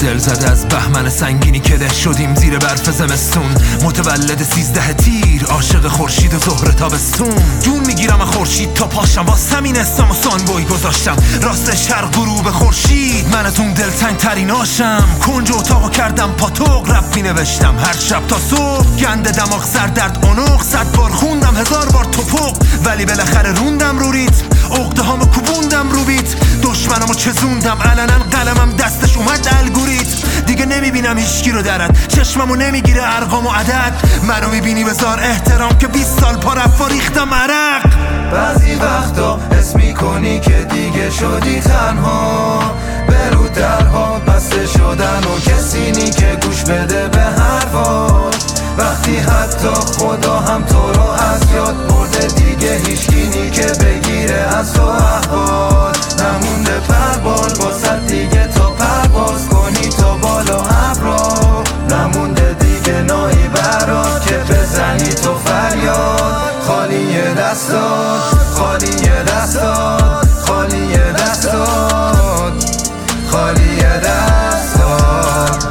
دل زده از بهمن سنگینی که ده شدیم زیر برف زمستون. متولد 13 تیر، عاشق خورشید و ظهر تابستون. جون میگیرم از خورشید تا پاشم، واسه همین اسمم و سانبوی گذاشتم. راست شرق غروب خورشید، من از اون دلتنگ تریناشم. کنج اتاقو کردم پاتوق، رپ می نوشتم هر شب تا صبح. گنده دماغ سر درد اونق، 100 بار خوندم 1000 بار توپق. ولی بالاخره روندم رو ریتم، عقده هامو کوبوندم رو بیت. دشمنمو چزوندم علنا، قلمم دستش اومد الگوریتم. دیگه نمیبینم هیچکی رو درد، چشممو نمیگیره ارقام و عدد. منو میبینی بذار احترام که 20 سال پا رفت و ریختم عرق. بعضی وقتا حس میکنی که دیگه شدی تنها، برو درها بسته شدن و کسی نی که گوش بده به حرفات. وقتی حتی خدا هم تو رو از یاد برده، دیگه هیچکی نی که بگیره از تو احوال. نمونده پربال واسه دیگه تا پرواز کنی تا بالا ابرا. نمونده دیگه نایی برات که بزنی تو فریاد. خالی دستات، خالی دستات، خالی دستات، خالی دستات.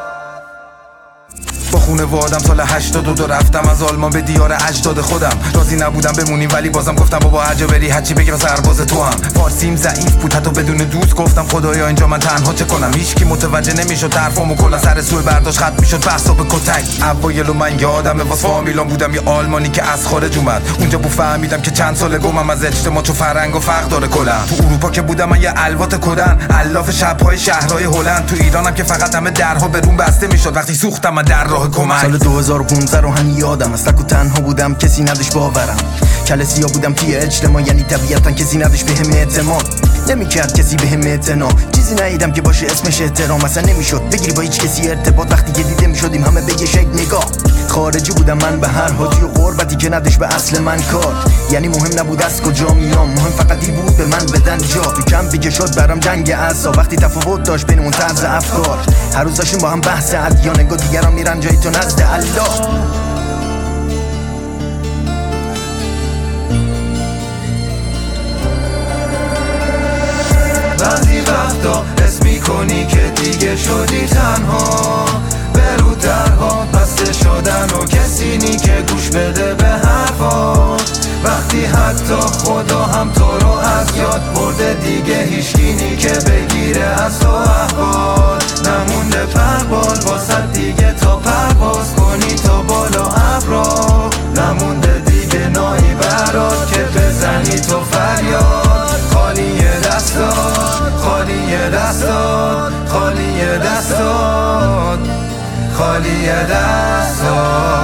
با خونه وادم سال 82 رفتم از آلمان به دیار اجداد خودم. راضی نبودم بمونیم ولی بازم گفتم بابا هرجا بری هرچی بگی سرباز تو هم. فارسیم ضعیف بود حتی بدون دوست، گفتم خدایا اینجا من تنها چه کنم. هیچکی متوجه نمیشد حرفامو، کلا سر سوی برداشت خط میشد بحثا به کتک. اوایلو من یادمه واسه فامیلام بودم یه آلمانی که از خارج اومد. اونجا فهمیدم که چند سال گمم از اجتماع چو فرهنگ و فرق داره کلا. تو اروپا که بودم من یه الوات کدن، الاف شب‌های شهرهای هلند. تو ایرانم که فقط همه درها به روم بسته میشد وقتی سوختم من در راه کمک. سال 2015 رو هم یادم از تک و تنها بودم، کسی نداشت باورم. کل سیاه بودم توی اجتماع، یعنی طبیعتا کسی نداشت بهم اعتماد. نمیکرد کسی بهم اعتنا، چیزی ندیدم که باشه اسمش احترام. اصلا نمیشد بگیری با هیچ کسی ارتباط، وقتی که دیده میشدیم همه به یه شکل نگاه. خارجی بودم من به هر حال، توی غربتی که نداشت به اصل من کار. یعنی مهم نبود از کجا میام، مهم فقط این بود به من بدن جا. تو کمپی که شد برام جنگ اعصاب، وقتی تفاوت داشت بین اون طرز افکار. هر روز داشتیم با هم بحث ادیان، نگاه دیگران میرن جای تو نزد الله. بعضی وقتا حس میکنی که دیگه شدی تنها، برو درها بسته شدن و کسی نی که گوش بده به حرفات. وقتی حتی خدا هم تو رو از یاد برده، دیگه هیچکی نی که بگیره از تو احوال. نمونده پربال واسه دیگه تا پرواز کنی تا بالا ابرا. نمونده دیگه نایی برات که بزنی تو فریاد. خالی دستات، خالی دستات، خالی دستات، خالی دستات.